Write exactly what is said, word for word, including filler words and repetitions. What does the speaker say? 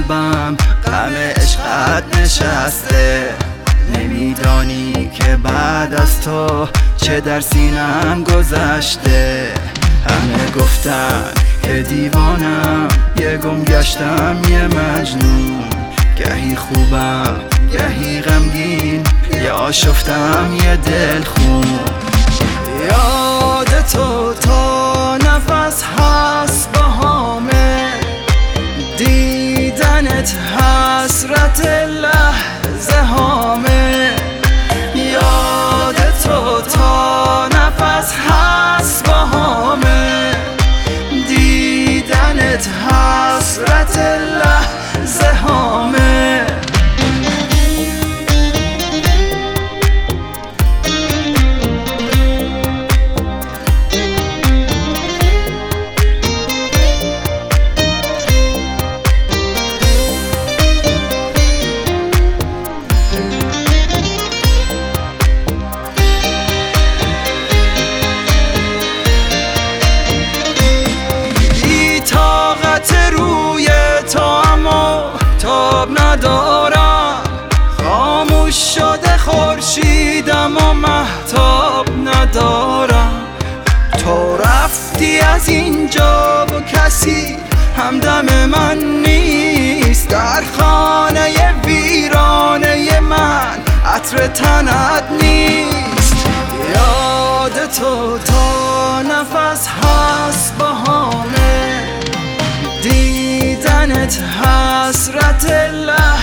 قلبم غم عشقت نشسته. نمیدانی که بعد از تو چه در سینم گذشته. همه گفتن که دیوانم، یه گم گشتم یه مجنون. گهی خوبم گهی غمگین، یه آشفتم یه دل خون. یاد تو تا نفس هست بهامه، دیدنت حسرت لحظه هامه. یاد تو تا نفس هست بهامه، دیدنت حسرت لحظه هامه. تاب ندارم، خاموش شده خورشیدم و مهتاب ندارم. تو رفتی از اینجا و کسی همدم من نیست. در خانه ویرانه من عطر تنت نیست. یاد تو تا نفس هست بهامه، دیدنت حسرت لحظه